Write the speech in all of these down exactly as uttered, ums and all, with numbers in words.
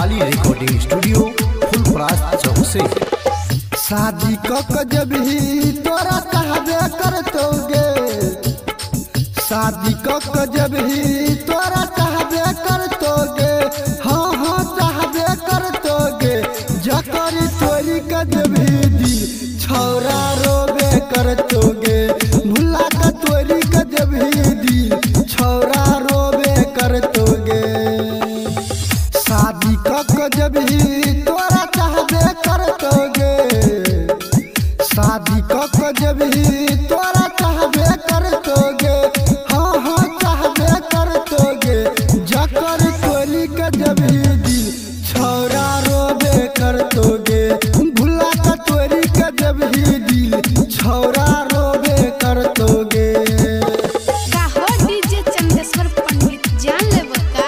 काली recording studio Phulparas चौक से। शादी कक जब ही तोरा चाहबे करतोगे, शादी कक जब ही तोरा चाहबे करतोगे, हाँ हाँ चाहबे करतोगे। जकर तोरी का जब ही दी छौरा रोबे करतोगे, भुला का तोरी का जब ही दी छौरा रोबे करतोगे। शादी कक जब ही तोरा चाहबे करतोगे, शादी कक जब ही तोरा चाहबे करतोगे, हाँ हाँ चाहबे करतोगे। जकर तोरी का जब ही दी छौरा रोबे करतोगे, भुला का तोरी का जब ही दी छौरा रोबे करतोगे। का हो डीजे चंदेश्वर पंडित जान लेबो का,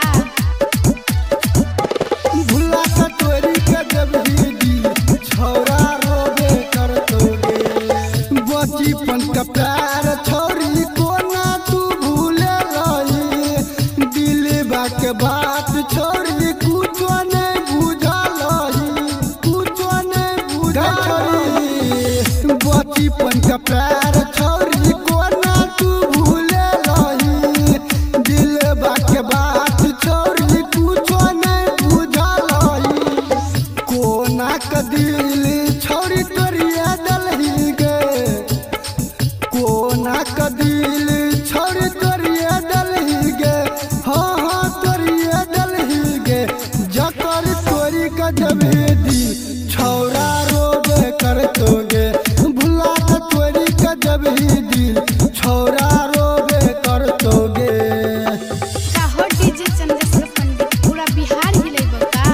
भुला का तोरी का जब ही दी छौरा रोबे करतोगे। बचपन का प्यार छोरी कोना तू भूले रही, दिल बाके बात छोरी कुछो नहीं बुझल, कुछो नहीं बुझल। बचपन का प्यार छोरी कोना तू भूले रही, दिल बाके बात छोरी कुछो नहीं बुझल। कोना का दिल छोरी तोरिया दलही गे, कोना का दिल छोरी तोरिया दलही गे, हाँ हाँ तोरिया दलही गे। जकर तोरी का जब ही दी छौरा रोबे करतोगे, भुला का तोरी का जब ही दी छौरा रोबे करतोगे। का हो डीजे चंदेश्वर पंडित पूरा बिहार हिलेबो का,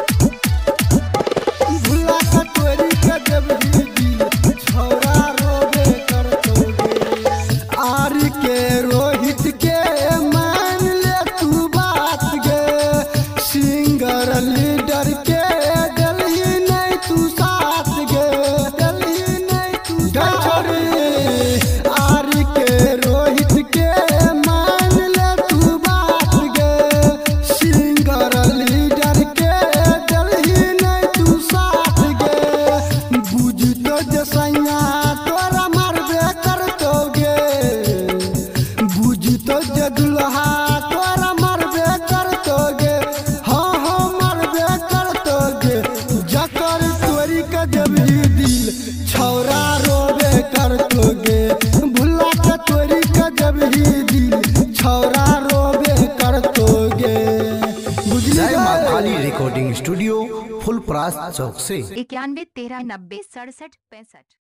भुला का तोरी का जब ही दी छौरा रोबे करतोगे। आर के रोहित के मान ले तू बात गे, सिंगर लीडर के दलही नहीं तू साथ गे, दलही नहीं तू छोड़ी। आर के रोहित के मान ले तू बात गे, सिंगर लीडर के दलही नहीं तू साथ गे। बुझ तो जसैया तोरा मारबे करतोगे, बुझ तो जदुल्हा तोरा मारबे करतोगे, हाँ हाँ मारबे करतोगे। जकर तोरी का जब ही दिल छौरा रोबे करतोगे, भुला का तोरी का जब ही दिल छौरा रोबे करतोगे। जय माँ काली रिकॉर्डिंग स्टूडियो फुलपरास चौक से। इक्यानवे तेरह नब्बे सड़सठ पैंसठ।